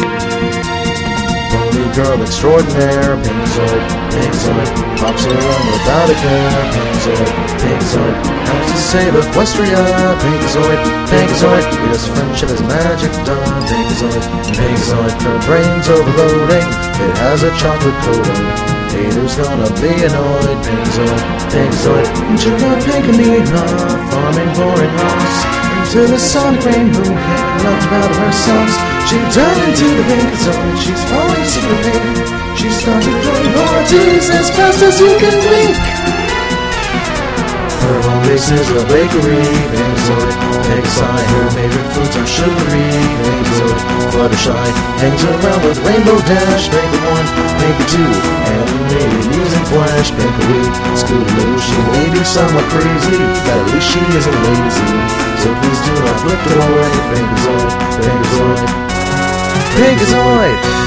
Pony girl extraordinaire, Pinkazoid, Pinkazoid, pops around without a care, Pinkazoid, Pinkazoid, helps to save Equestria, Pinkazoid, Pinkazoid, because friendship is magic done, Pinkazoid, Pinkazoid, her brain's overloading, it has a chocolate coating, haters gonna be annoyed, Pinkazoid, Pinkazoid, check out Pinkamena, farming boring house, into the sonic rainbow, can't love about herself. She turned into the Pinkazoid, she's falling super pink. She started throwing parties as fast as you can blink. Her home base is a bakery, Pinkazoid, Pinkazoid. Her favorite foods are sugary, Pinkazoid, Fluttershy. Hangs around with Rainbow Dash, Pinka1, Pinka2, animated using Flash, Pinka-Wee, Scootaloo. She may be somewhat crazy, but at least she isn't lazy. So please do not flip it away, Pinkazoid, Pinkazoid, Pinkazoid!